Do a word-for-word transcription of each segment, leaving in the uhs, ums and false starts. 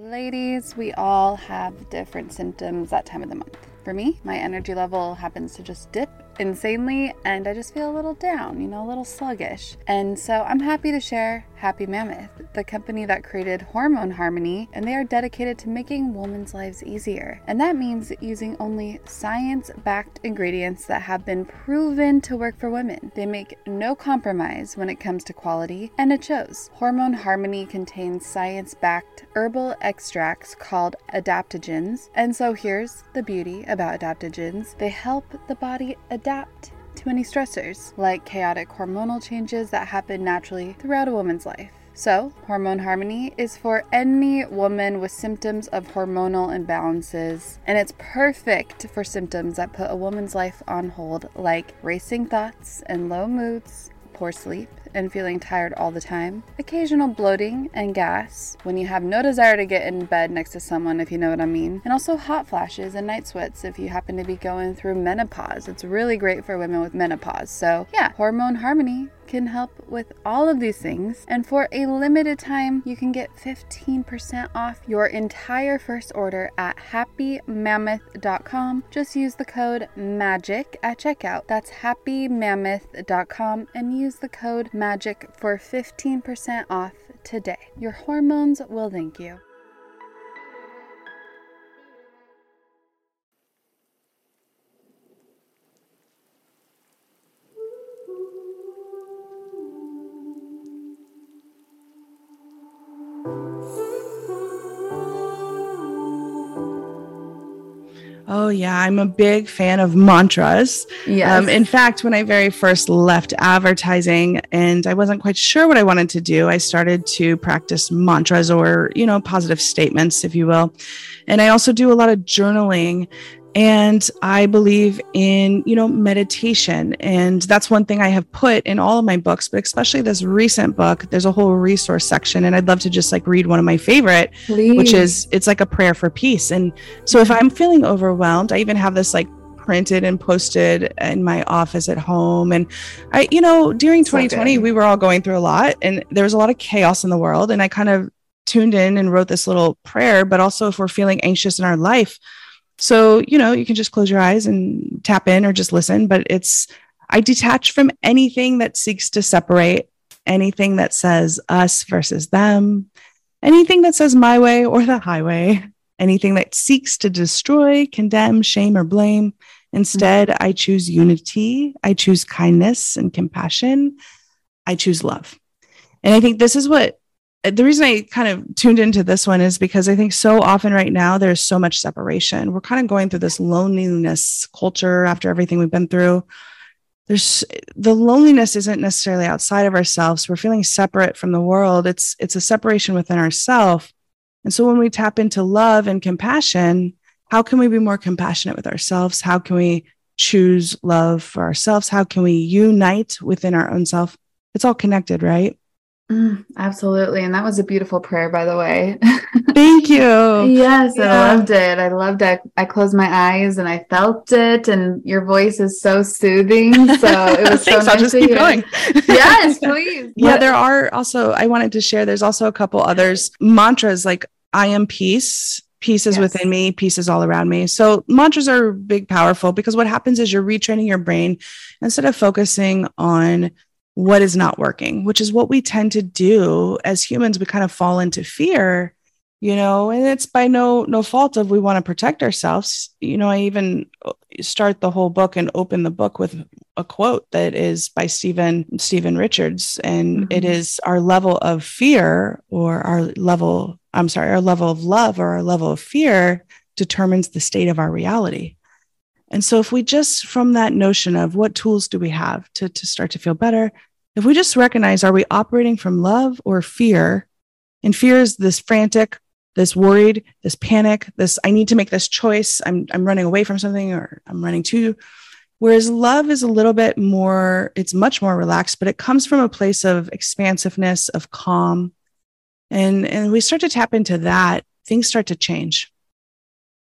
Ladies, we all have different symptoms that time of the month. For me, my energy level happens to just dip insanely and I just feel a little down, you know, a little sluggish. And so I'm happy to share Happy Mammoth, the company that created Hormone Harmony, and they are dedicated to making women's lives easier. And that means using only science-backed ingredients that have been proven to work for women. They make no compromise when it comes to quality, and it shows. Hormone Harmony contains science-backed herbal extracts called adaptogens. And so here's the beauty about adaptogens. They help the body adapt to any stressors, like chaotic hormonal changes that happen naturally throughout a woman's life. So, Hormone Harmony is for any woman with symptoms of hormonal imbalances, and it's perfect for symptoms that put a woman's life on hold, like racing thoughts and low moods, poor sleep, and feeling tired all the time, occasional bloating and gas when you have no desire to get in bed next to someone, if you know what I mean, and also hot flashes and night sweats if you happen to be going through menopause. It's really great for women with menopause. So yeah, Hormone Harmony can help with all of these things, and for a limited time you can get fifteen percent off your entire first order at happy mammoth dot com. Just use the code MAGIC at checkout. That's happy mammoth dot com and use the code MAGIC for fifteen percent off today. Your hormones will thank you. Oh, yeah. I'm a big fan of mantras. Yes. Um, in fact, when I very first left advertising and I wasn't quite sure what I wanted to do, I started to practice mantras or, you know, positive statements, if you will. And I also do a lot of journaling. And I believe in, you know, meditation. And that's one thing I have put in all of my books, but especially this recent book, there's a whole resource section. And I'd love to just like read one of my favorite, Please. Which is, it's like a prayer for peace. And so if I'm feeling overwhelmed, I even have this like printed and posted in my office at home. And I, you know, during twenty twenty, we were all going through a lot and there was a lot of chaos in the world. And I kind of tuned in and wrote this little prayer, but also if we're feeling anxious in our life, so, you know, you can just close your eyes and tap in or just listen, but it's, I detach from anything that seeks to separate, anything that says us versus them, anything that says my way or the highway, anything that seeks to destroy, condemn, shame, or blame. Instead, mm-hmm. I choose unity. I choose kindness and compassion. I choose love. And I think this is what the reason I kind of tuned into this one is because I think so often right now, there's so much separation. We're kind of going through this loneliness culture after everything we've been through. There's the loneliness isn't necessarily outside of ourselves. We're feeling separate from the world. It's, it's a separation within ourselves. And so when we tap into love and compassion, how can we be more compassionate with ourselves? How can we choose love for ourselves? How can we unite within our own self? It's all connected, right? Mm, absolutely. And that was a beautiful prayer, by the way. Thank you. Yes, Yeah. I loved it. I loved it. I closed my eyes and I felt it. And your voice is so soothing. So it was so Thanks, nice I'll just to keep hear. going. Yes, please. Yeah, What- there are also, I wanted to share, there's also a couple others, mantras like I am peace. Peace is Yes. within me. Peace is all around me. So mantras are big, powerful because what happens is you're retraining your brain instead of focusing on what is not working, which is what we tend to do as humans. We kind of fall into fear, you know, and it's by no, no fault of we want to protect ourselves. You know, I even start the whole book and open the book with a quote that is by Stephen, Stephen Richards. And mm-hmm. it is our level of fear or our level, I'm sorry, our level of love or our level of fear determines the state of our reality. And so if we just, from that notion of what tools do we have to, to start to feel better, if we just recognize, are we operating from love or fear? And fear is this frantic, this worried, this panic, this, I need to make this choice. I'm, I'm running away from something or I'm running to. Whereas love is a little bit more, it's much more relaxed, but it comes from a place of expansiveness, of calm. And, and we start to tap into that, things start to change.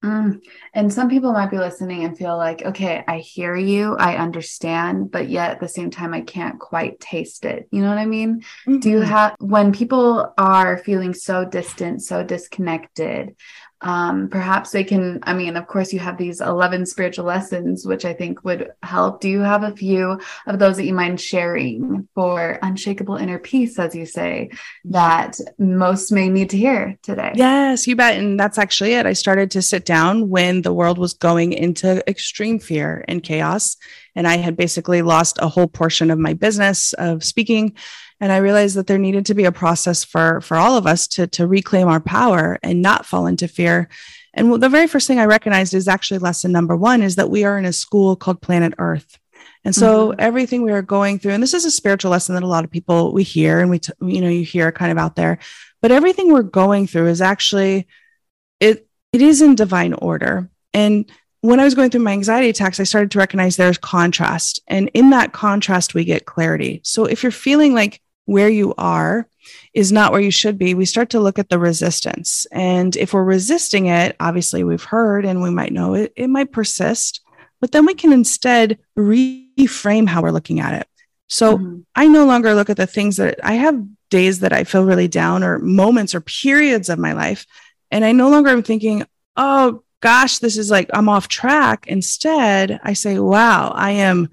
Mm. And some people might be listening and feel like, okay, I hear you, I understand, but yet at the same time, I can't quite taste it. You know what I mean? Do you Mm-hmm. have, when people are feeling so distant, so disconnected, um, perhaps they can, I mean, of course, you have these eleven spiritual lessons, which I think would help. Do you have a few of those that you mind sharing for unshakable inner peace, as you say, that most may need to hear today? Yes, you bet. And that's actually it. I started to sit down when the world was going into extreme fear and chaos. And I had basically lost a whole portion of my business of speaking. And I realized that there needed to be a process for, for all of us to, to reclaim our power and not fall into fear. And the very first thing I recognized is actually lesson number one is that we are in a school called Planet Earth. And so mm-hmm. everything we are going through, and this is a spiritual lesson that a lot of people we hear and we, t- you know, you hear kind of out there, but everything we're going through is actually, it, it is in divine order. And when I was going through my anxiety attacks, I started to recognize there's contrast. And in that contrast, we get clarity. So if you're feeling like where you are is not where you should be, we start to look at the resistance. And if we're resisting it, obviously we've heard and we might know it, it might persist, but then we can instead reframe how we're looking at it. So mm-hmm. I no longer look at the things that I have days that I feel really down or moments or periods of my life. And I no longer am thinking, oh gosh, this is like, I'm off track. Instead, I say, wow, I am,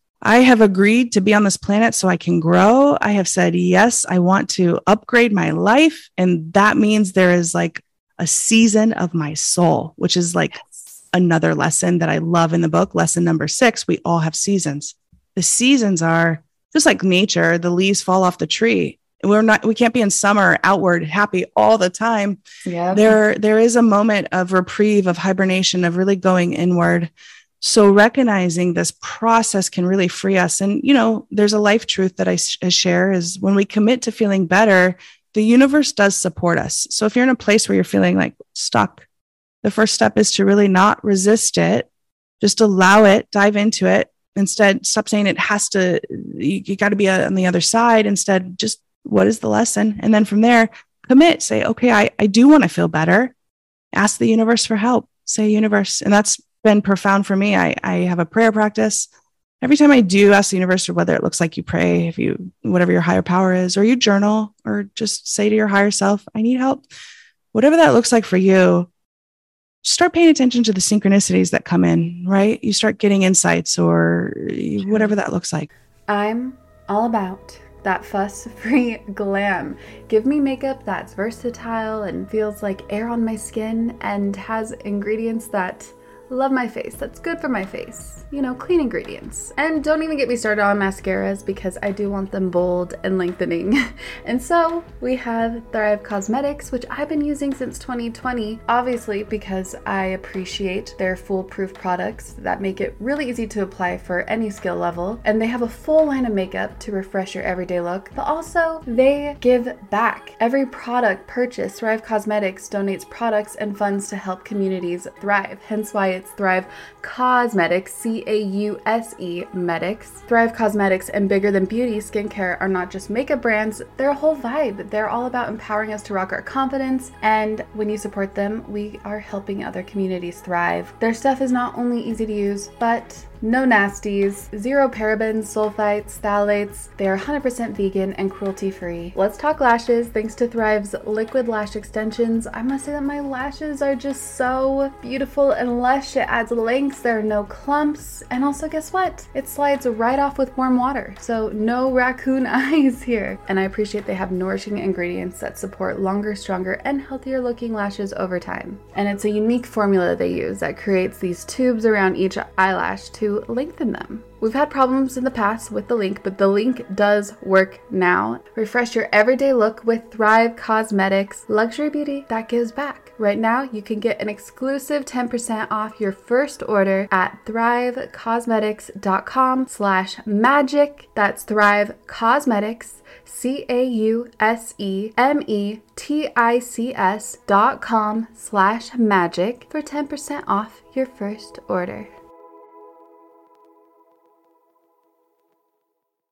I have agreed to be on this planet so I can grow. I have said, yes, I want to upgrade my life. And that means there is like a season of my soul, which is like another lesson that I love in the book. Lesson number six, we all have seasons. The seasons are just like nature. The leaves fall off the tree. We're not, we can't be in summer outward happy all the time. Yeah. There, there is a moment of reprieve, of hibernation, of really going inward. So recognizing this process can really free us. And, you know, there's a life truth that I, I share is when we commit to feeling better, the universe does support us. So if you're in a place where you're feeling like stuck, the first step is to really not resist it. Just allow it, dive into it. Instead, stop saying it has to, you, you got to be on the other side. Instead, just what is the lesson? And then from there, commit, say, okay, I, I do want to feel better. Ask the universe for help. Say universe. And that's been profound for me. I, I have a prayer practice. Every time I do ask the universe, or whether it looks like you pray, if you, whatever your higher power is, or you journal, or just say to your higher self, I need help. Whatever that looks like for you, start paying attention to the synchronicities that come in, right? You start getting insights or whatever that looks like. I'm all about that fuss-free glam. Give me makeup that's versatile and feels like air on my skin and has ingredients that love my face, that's good for my face. You know, clean ingredients. And don't even get me started on mascaras because I do want them bold and lengthening. And so we have Thrive Causemetics, which I've been using since twenty twenty, obviously because I appreciate their foolproof products that make it really easy to apply for any skill level. And they have a full line of makeup to refresh your everyday look, but also they give back. Every product purchased, Thrive Causemetics donates products and funds to help communities thrive, hence why it's Thrive Causemetics, C A U S E Medics. Thrive Causemetics and Bigger Than Beauty skincare are not just makeup brands, they're a whole vibe. They're all about empowering us to rock our confidence, and when you support them, we are helping other communities thrive. Their stuff is not only easy to use, but no nasties, zero parabens, sulfites, phthalates. They are one hundred percent vegan and cruelty-free. Let's talk lashes. Thanks to Thrive's liquid lash extensions, I must say that my lashes are just so beautiful and lush. It adds lengths, there are no clumps, and also guess what? It slides right off with warm water, so no raccoon eyes here. And I appreciate they have nourishing ingredients that support longer, stronger, and healthier looking lashes over time. And it's a unique formula they use that creates these tubes around each eyelash to lengthen them. We've had problems in the past with the link, but the link does work now. Refresh your everyday look with Thrive Causemetics, luxury beauty that gives back. Right now, you can get an exclusive ten percent off your first order at thrivecausemetics.com slash magic. That's Thrive Causemetics, C A U S E M E T I C S dot com slash magic for ten percent off your first order.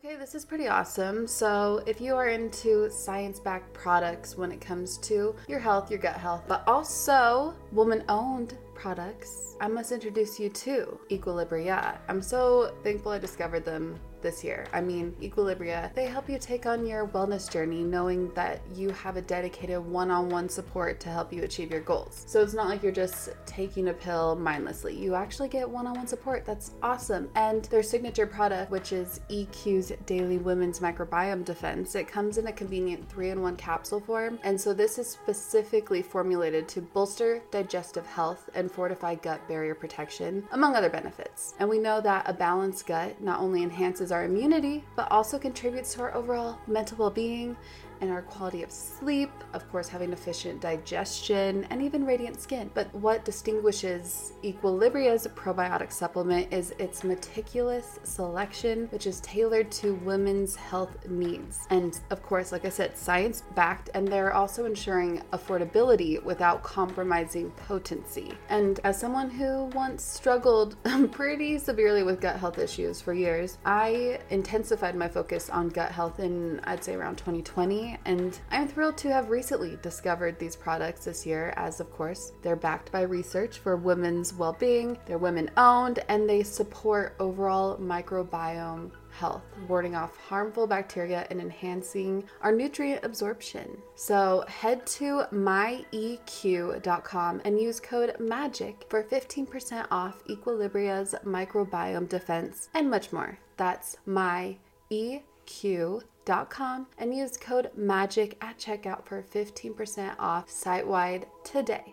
Okay, this is pretty awesome. So if you are into science-backed products when it comes to your health, your gut health, but also woman-owned products, I must introduce you to Equilibria. I'm so thankful I discovered them this year. I mean, Equilibria, they help you take on your wellness journey knowing that you have a dedicated one-on-one support to help you achieve your goals. So it's not like you're just taking a pill mindlessly. You actually get one-on-one support. That's awesome. And their signature product, which is E Q's Daily Women's Microbiome Defense, it comes in a convenient three-in-one capsule form. And so this is specifically formulated to bolster digestive health and fortify gut barrier protection, among other benefits. And we know that a balanced gut not only enhances our immunity, but also contributes to our overall mental well-being and our quality of sleep, of course, having efficient digestion and even radiant skin. But what distinguishes Equilibria's probiotic supplement is its meticulous selection, which is tailored to women's health needs. And of course, like I said, science-backed, and they're also ensuring affordability without compromising potency. And as someone who once struggled pretty severely with gut health issues for years, I intensified my focus on gut health in, I'd say, around twenty twenty. And I'm thrilled to have recently discovered these products this year, as of course they're backed by research for women's well-being, they're women-owned, and they support overall microbiome health, warding off harmful bacteria and enhancing our nutrient absorption. So head to my E Q dot com and use code MAGIC for fifteen percent off Equilibria's microbiome defense and much more. That's my E Q dot com and use code MAGIC at checkout for fifteen percent off site-wide today.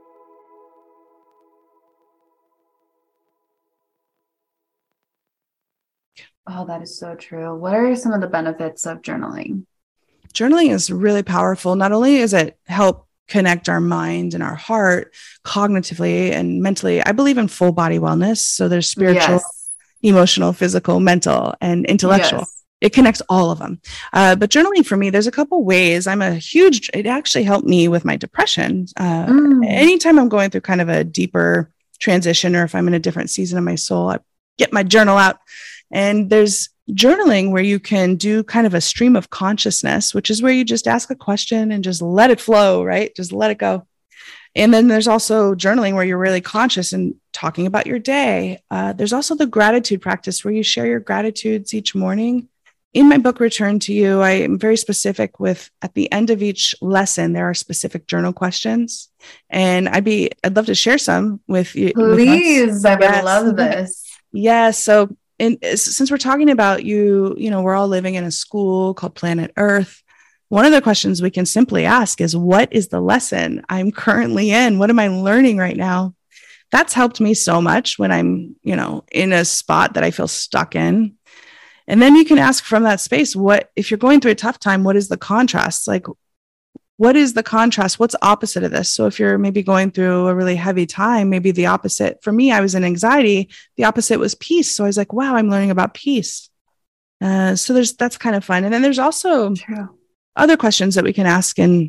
Oh, that is so true. What are some of the benefits of journaling? Journaling is really powerful. Not only does it help connect our mind and our heart cognitively and mentally, I believe in full body wellness. So there's spiritual, yes, emotional, physical, mental, and intellectual. Yes. It connects all of them. Uh, but journaling for me, there's a couple ways. I'm a huge, it actually helped me with my depression. Uh, mm. Anytime I'm going through kind of a deeper transition, or if I'm in a different season of my soul, I get my journal out. And there's journaling where you can do kind of a stream of consciousness, which is where you just ask a question and just let it flow, right? Just let it go. And then there's also journaling where you're really conscious and talking about your day. Uh, there's also the gratitude practice where you share your gratitudes each morning. In my book, Return to You, I am very specific with, at the end of each lesson, there are specific journal questions. And I'd be, I'd love to share some with you. Please, with I would yes. love this. Yeah. So in, since we're talking about you, you know, we're all living in a school called Planet Earth. One of the questions we can simply ask is, what is the lesson I'm currently in? What am I learning right now? That's helped me so much when I'm, you know, in a spot that I feel stuck in. And then you can ask from that space, what, if you're going through a tough time, what is the contrast? Like, what is the contrast? What's opposite of this? So if you're maybe going through a really heavy time, maybe the opposite. For me, I was in anxiety. The opposite was peace. So I was like, wow, I'm learning about peace. Uh, so there's, that's kind of fun. And then there's also True. other questions that we can ask. And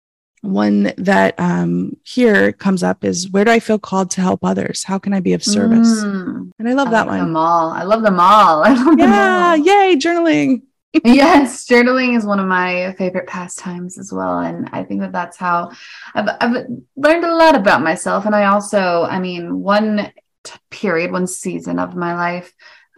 one that um, here comes up is, where do I feel called to help others? How can I be of service? Mm, and I love I that like one. Them all. I love them all. I love yeah. them all. Yay. Journaling. Yes. Journaling is one of my favorite pastimes as well. And I think that that's how I've, I've learned a lot about myself. And I also, I mean, one t- period, one season of my life,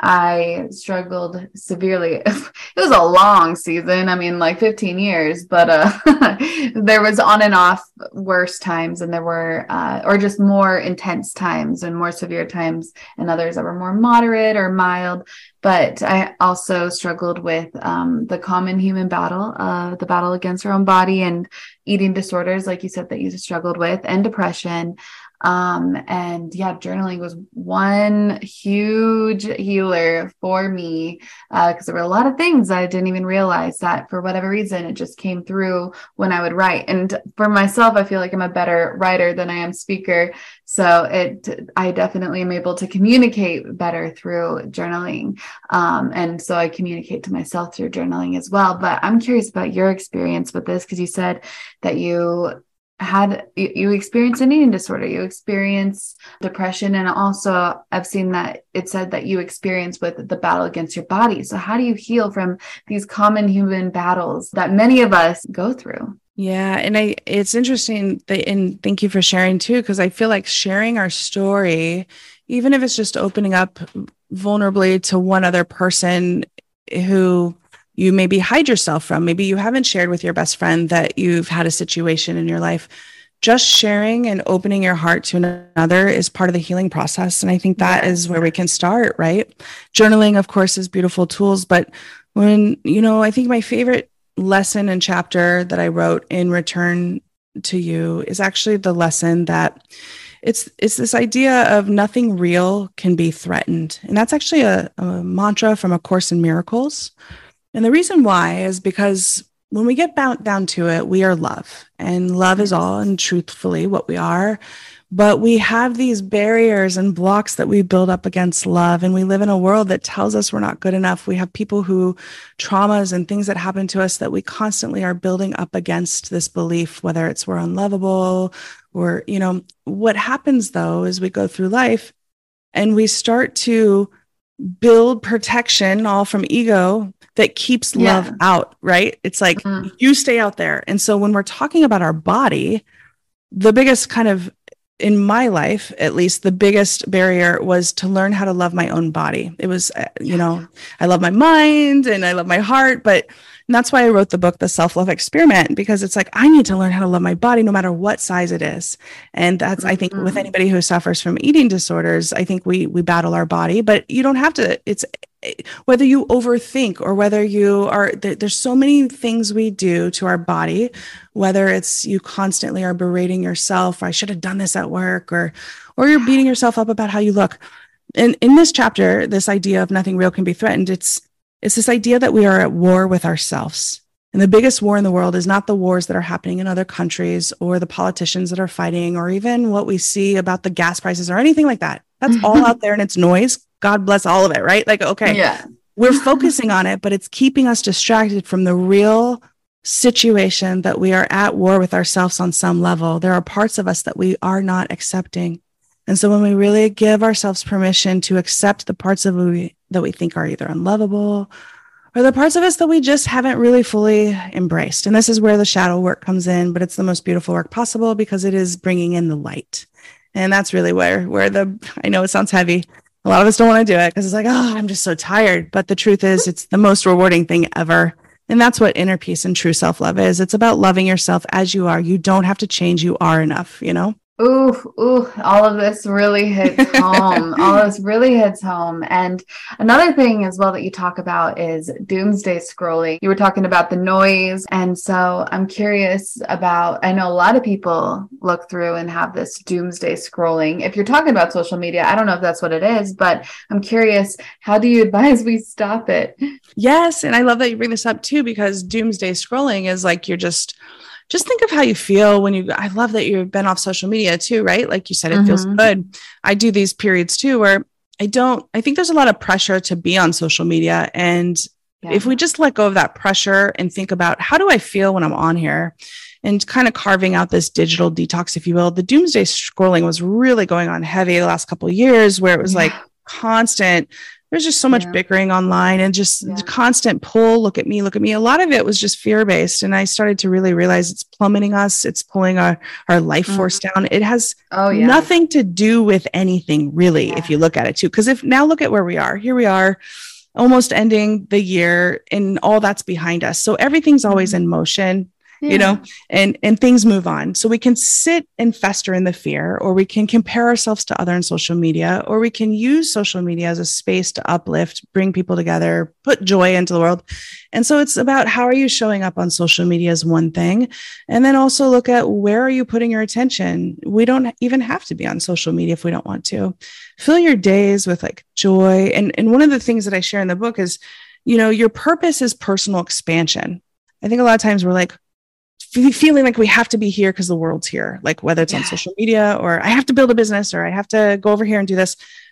I struggled severely. It was a long season. I mean, like fifteen years, but uh, there was on and off worse times, and there were, uh, or just more intense times and more severe times, and others that were more moderate or mild. But I also struggled with um, the common human battle, uh, the battle against our own body, and eating disorders, like you said, that you struggled with, and depression. Um, and yeah, journaling was one huge healer for me, uh, cause there were a lot of things I didn't even realize that for whatever reason, it just came through when I would write. And for myself, I feel like I'm a better writer than I am speaker. So it, I definitely am able to communicate better through journaling. Um, and so I communicate to myself through journaling as well. But I'm curious about your experience with this, cause you said that you had, you, you experience an eating disorder, you experience depression. And also I've seen that it said that you experience with the battle against your body. So how do you heal from these common human battles that many of us go through? Yeah. And I, it's interesting that, and thank you for sharing too, because I feel like sharing our story, even if it's just opening up vulnerably to one other person who you maybe hide yourself from, maybe you haven't shared with your best friend that you've had a situation in your life, just sharing and opening your heart to another is part of the healing process. And I think that yes. is where we can start, right? Journaling, of course, is beautiful tools, but when, you know, I think my favorite lesson and chapter that I wrote in Return to You is actually the lesson that it's it's this idea of nothing real can be threatened. And that's actually a, a mantra from A Course in Miracles. And the reason why is because when we get bound down to it, we are love, and love is all and truthfully what we are. But we have these barriers and blocks that we build up against love. And we live in a world that tells us we're not good enough. We have people who traumas and things that happen to us that we constantly are building up against this belief, whether it's we're unlovable or, you know, what happens though, is we go through life and we start to build protection all from ego that keeps yeah. love out, right? It's like mm-hmm. you stay out there. And so when we're talking about our body, the biggest kind of, in my life, at least the biggest barrier was to learn how to love my own body. It was, you know, I love my mind and I love my heart, but and that's why I wrote the book, The Self-Love Experiment, because it's like, I need to learn how to love my body no matter what size it is. And that's, mm-hmm. I think with anybody who suffers from eating disorders, I think we, we battle our body, but you don't have to, it's whether you overthink or whether you are, there's so many things we do to our body, whether it's you constantly are berating yourself, or I should have done this at work, or, or you're beating yourself up about how you look. And in this chapter, this idea of nothing real can be threatened, it's, it's this idea that we are at war with ourselves. And the biggest war in the world is not the wars that are happening in other countries or the politicians that are fighting, or even what we see about the gas prices or anything like that. That's all out there and it's noise. God bless all of it, right? Like, okay, yeah. we're focusing on it, but it's keeping us distracted from the real situation that we are at war with ourselves on some level. There are parts of us that we are not accepting. And so when we really give ourselves permission to accept the parts of we that we think are either unlovable or the parts of us that we just haven't really fully embraced. And this is where the shadow work comes in, but it's the most beautiful work possible because it is bringing in the light. And that's really where, where the, I know it sounds heavy. A lot of us don't want to do it because it's like, oh, I'm just so tired. But the truth is it's the most rewarding thing ever. And that's what inner peace and true self-love is. It's about loving yourself as you are. You don't have to change. You are enough, you know? Ooh, ooh, all of this really hits home. All of this really hits home. And another thing as well that you talk about is doomsday scrolling. You were talking about the noise. And so I'm curious about, I know a lot of people look through and have this doomsday scrolling. If you're talking about social media, I don't know if that's what it is, but I'm curious, how do you advise we stop it? Yes. And I love that you bring this up too, because doomsday scrolling is like, you're just Just think of how you feel when you, I love that you've been off social media too, right? Like you said, it mm-hmm. feels good. I do these periods too, where I don't, I think there's a lot of pressure to be on social media. And yeah. if we just let go of that pressure and think about how do I feel when I'm on here and kind of carving out this digital detox, if you will, the doomsday scrolling was really going on heavy the last couple of years where it was yeah. like constant. There's just so much yeah. bickering online and just yeah. constant pull, look at me, look at me. A lot of it was just fear-based. And I started to really realize it's plummeting us. It's pulling our, our life mm-hmm. force down. It has oh, yeah. nothing to do with anything really, yeah. if you look at it too. Because if now look at where we are, here we are almost ending the year and all that's behind us. So everything's always mm-hmm. in motion. Yeah. You know, and, and things move on. So we can sit and fester in the fear, or we can compare ourselves to other in social media, or we can use social media as a space to uplift, bring people together, put joy into the world. And so it's about how are you showing up on social media is one thing. And then also look at where are you putting your attention? We don't even have to be on social media if we don't want to. Fill your days with like joy. And, and one of the things that I share in the book is, you know, your purpose is personal expansion. I think a lot of times we're like, feeling like we have to be here because the world's here, like whether it's yeah. on social media or I have to build a business or I have to go over here and do this.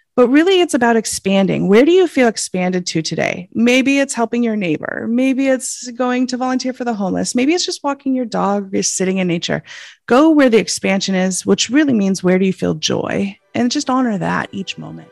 But really, it's about expanding. Where do you feel expanded to today? Maybe it's helping your neighbor. Maybe it's going to volunteer for the homeless. Maybe it's just walking your dog or sitting in nature. Go where the expansion is, which really means where do you feel joy? And just honor that each moment.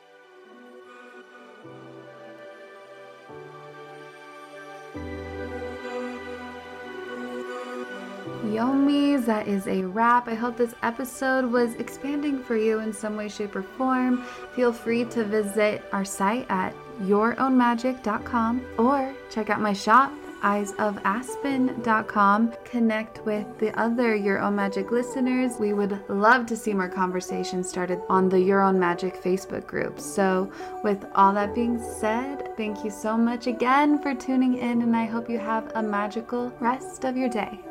Yomis, that is a wrap. I hope this episode was expanding for you in some way, shape, or form. Feel free to visit our site at your own magic dot com or check out my shop, eyes of aspen dot com. Connect with the other Your Own Magic listeners. We would love to see more conversations started on the Your Own Magic Facebook group. So with all that being said, thank you so much again for tuning in, and I hope you have a magical rest of your day.